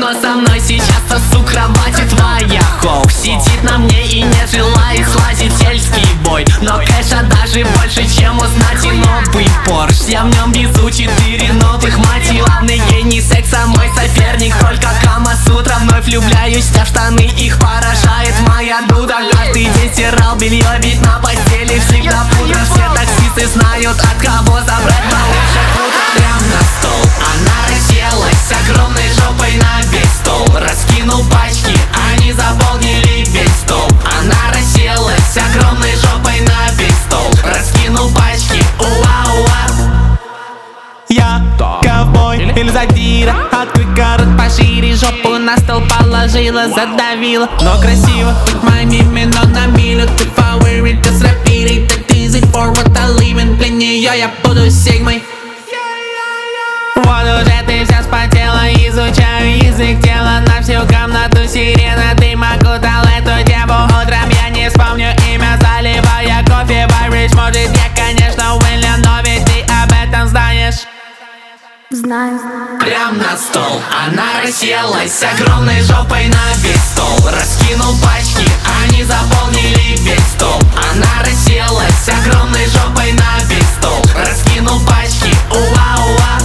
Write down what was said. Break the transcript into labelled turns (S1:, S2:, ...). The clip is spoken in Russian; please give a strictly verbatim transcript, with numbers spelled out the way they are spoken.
S1: но со мной сейчас сосу кровати твоя хоу. Сидит на мне и не желает слазить сельский бой. Но кэша даже больше, чем узнать и новый Порш. Я в нем везу четыре новых, мать и главный гений секса мой соперник. Только Камасутра, вновь влюбляюсь, а в штаны их поражает моя дуда. Каждый день стирал белье, ведь на постели всегда пудра. Все таксисты знают, от кого забрать малышек утром. Прям на стол она расселась с огромной жопой на весь стол. Раскинул пачки, они заполнили весь стол. Она расселась с огромной жопой на весь стол. Раскинул пачки, уа-уа.
S2: Я ковбой или задира, открой город пошире. Жопу на стол положила, задавила, но красиво. Тут мои мимо, но на милю. Ты фаворит, ты с рапирой. Так easy for what I live in. Для нее я буду сигмой. Вот уже ты вся спотела, изучаю язык тела. На всю комнату сирена, ты макутал эту деву. Утром я не вспомню имя, заливая кофе в Irish. Может я, конечно, Уильям, но ведь ты об этом знаешь.
S3: Знаю.
S1: Прям на стол она расселась с огромной жопой на весь стол. Раскинул пачки, они заполнили весь стол. Она расселась с огромной жопой на весь стол. Раскинул пачки, уа-уа.